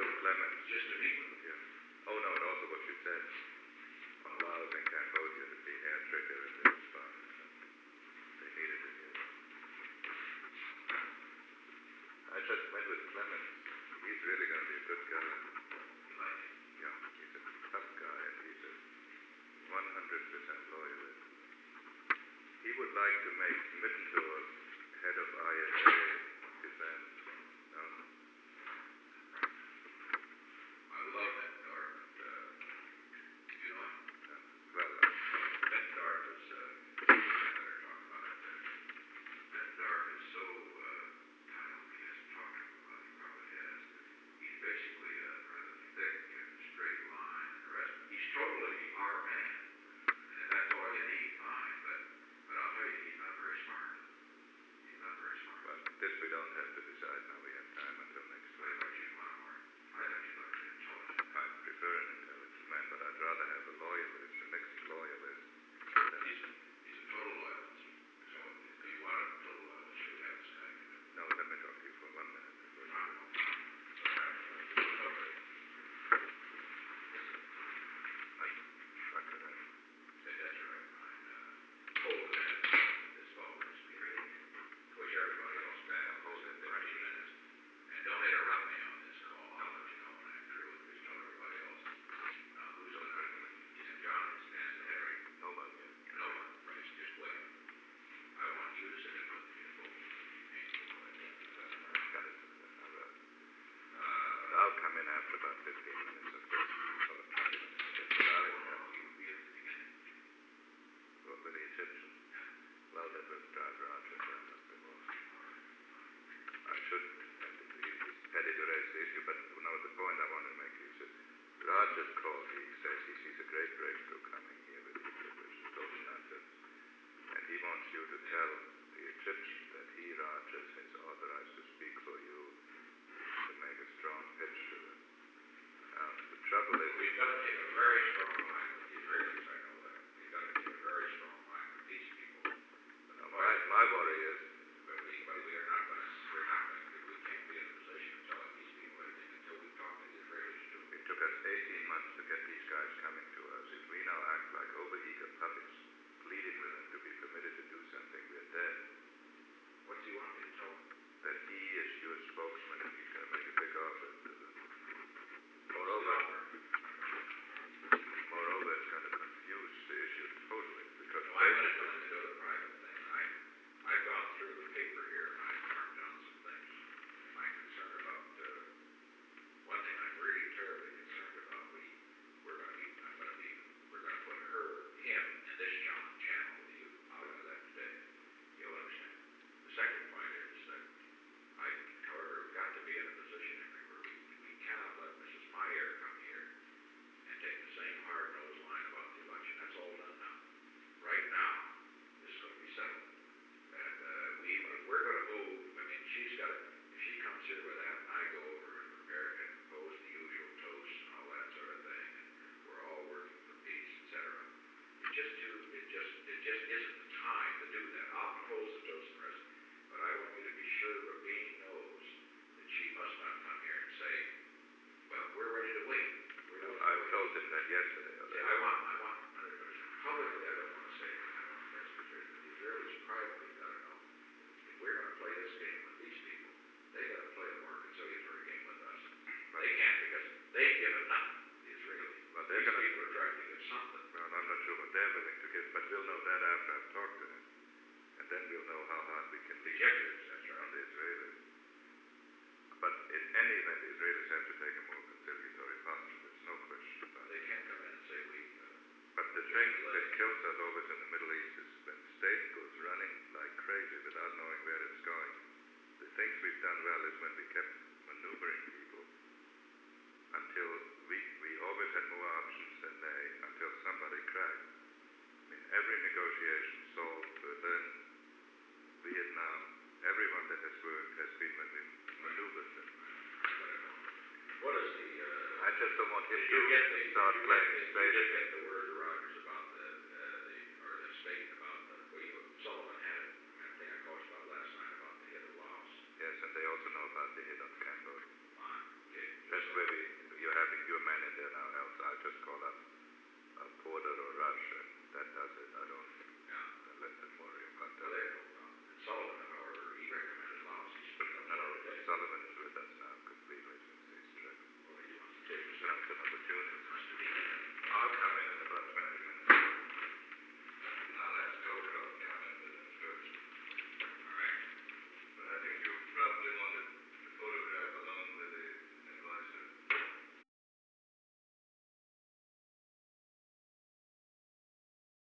Joe Clements. Just to meet with them. Yeah. Oh, no, and also what you said on Laos and Cambodia to be hair trigger and they responded. They needed it here. I just met with Clements. He's really going to be a good guy. You like him? Yeah, he's a tough guy and he's a 100% loyalist. He would like to make Mittendorf head of ISA defense. No? I love Mittendorf. You know him? Well, Mittendorf is, I better talk about it. Mittendorf is so, I don't know if he hasn't talked to him about it, he probably has. He's basically a rather thick and straight line and the rest. He's totally our man. And that's all you need, fine, but I'll tell you, he's not very smart. He's not very smart. well, this we don't have to decide now. We have time until next I week. thought you'd want more. I thought you'd like an intelligent I prefer an intelligent man, but I'd rather have a loyalist, a mixed loyalist. than- He's a total loyalist. So if you want a total loyalist, you have this guy. No, let me talk to you for 1 minute. I'll come in after about 15 minutes of this. What with the Egyptians? Well, that was drive Roger down as before. I shouldn't. He's petty to raise the issue, but now the point I want to make is that Roger's called. He says he sees a great breakthrough coming here with Egypt, which is totally nonsense. And he wants you to tell the Egyptians that he, Rogers, has authorized to speak for you to make a strong pitch to them. The trouble is... We've got to take a very strong line with the Israelis, I know that. We've got to take a very strong line with these people. My worry is... But we are not going to, we can't be in a position of telling these people anything until we talk to the Israelis too. It took us 18 months to get these guys coming to us. If we now act like overeager puppies, pleading with them to be permitted to do something, we're dead. What do you want me to tell them? That he is your spokesman and he's going to make a big offer to them. Moreover, it's going to confuse the issue totally because No, I'm going to tell them to go to the private thing. I've gone through the paper here and I've marked down some things. I'm concerned about, one thing I'm really terribly concerned about, we're going to put him in this channel with you out of that today. You'll understand. The second point is that however, we've got to be in a position where we cannot let Mrs. Meyer come here and take the same hard-nosed line about the election. That's all done now. Right now, this is going to be settled. And we're going to move. I mean, she's got to, if she comes here with that, and I go over and prepare and propose the usual toast and all that sort of thing, and we're all working for peace, etc. It just isn't the time to do that. I'll propose the toast and the rest, but I want you to be sure Rabin knows that she must not come here and say, well, we're ready to wait. I told him that yesterday. I want, publicly, I don't want to say it. I don't want to say it. The Israelis privately got to know. If we're going to play this game with these people, they got to play a more conciliatory game with us. They can't because they've given nothing, the Israelis. Well, These people are trying to give something. Well, I'm not sure what they're willing to give, but we'll know that after I've talked to him. And then we'll know how hard we can be on the Israelis. But in any event, the Israelis have to take a more conciliatory posture. There's no question about it. They can't come in and say But the thing that kills us always in the Middle East is when state goes running like crazy without knowing where it's going. The things we've done well is when we kept maneuvering people until we always had more options than they, until somebody cracked. I mean, every negotiation solved Berlin, Vietnam, everyone that has worked has been when we maneuvered them. What is the... I just don't want him to start playing state. You did get the word to Rogers about the statement about Sullivan had it. I think I talked about last night about the hit of Laos. Yes, and they also know about the hit on Cambodia. Okay. That's where we you're having your men in there now, else I'll just call up.